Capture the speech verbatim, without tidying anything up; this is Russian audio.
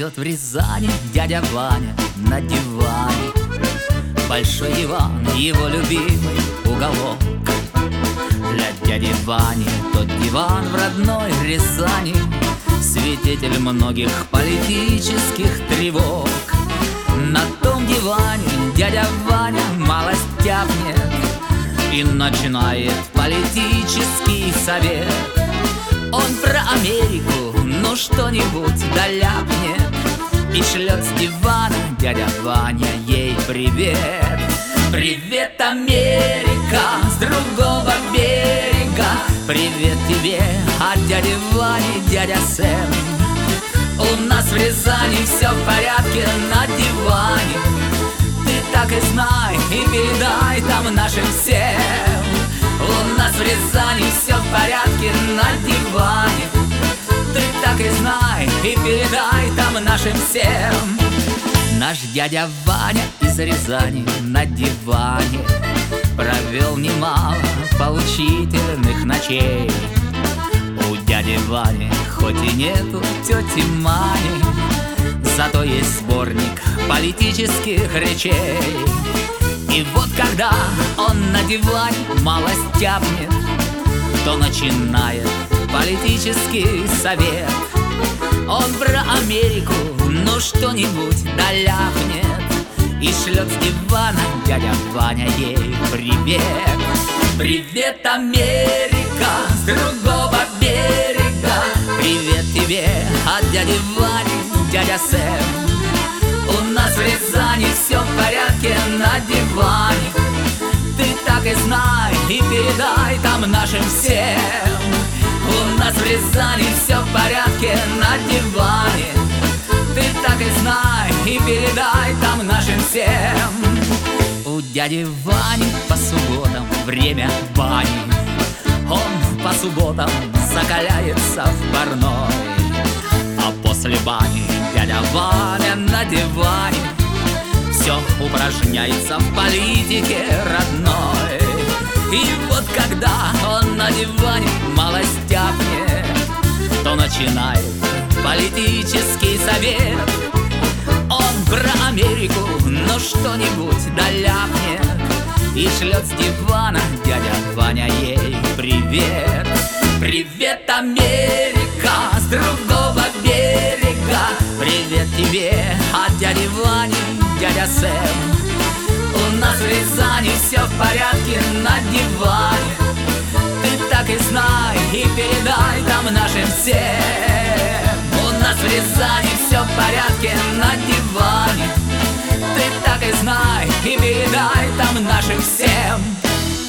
Живет в Рязани дядя Ваня на диване. Большой диван, его любимый уголок. Для дяди Вани тот диван в родной Рязани свидетель многих политических тревог. На том диване дядя Ваня малость тяпнет и начинает политический совет. Он про Америку, ну что-нибудь да ляпнет и шлет с дивана дядя Ваня ей привет. Привет, Америка, с другого берега. Привет тебе от дяди Вани, дядя Сэм. У нас в Рязани все в порядке на диване. Ты так и знай и передай там нашим всем. У нас в Рязани все в порядке на диване. Ты так и знай и передай там нашим всем. Наш дядя Ваня из Рязани на диване провел немало поучительных ночей. У дяди Вани хоть и нету тети Мани, зато есть сборник политических речей. И вот когда он на диване малость тяпнет, то начинает политический совет. Он про Америку, ну что-нибудь да ляпнет и шлет с дивана дядя Ваня ей привет. Привет, Америка, с другого берега. Привет тебе от дяди Вани, дядя Сэм. У нас в Рязани все в порядке на диване. Ты так и знай и передай там нашим всем. У нас в Рязани все в порядке на диване. Ты так и знай и передай там нашим всем. У дяди Вани по субботам время бани. Он по субботам закаляется в парной, а после бани дядя Ваня на диване все упражняется в политике родной. И вот когда он на диване малость тяпнет, то начинает политический совет. Он про Америку, ну что-нибудь да ляпнет и шлет с дивана дядя Ваня ей привет. Привет, Америка, с другого берега. Привет тебе от дяди Вани, дядя Сэм. У нас в Рязани все в порядке на диване. Ты так и знай и передай там нашим всем. У нас в Рязани все в порядке на диване. Ты так и знай и передай там нашим всем.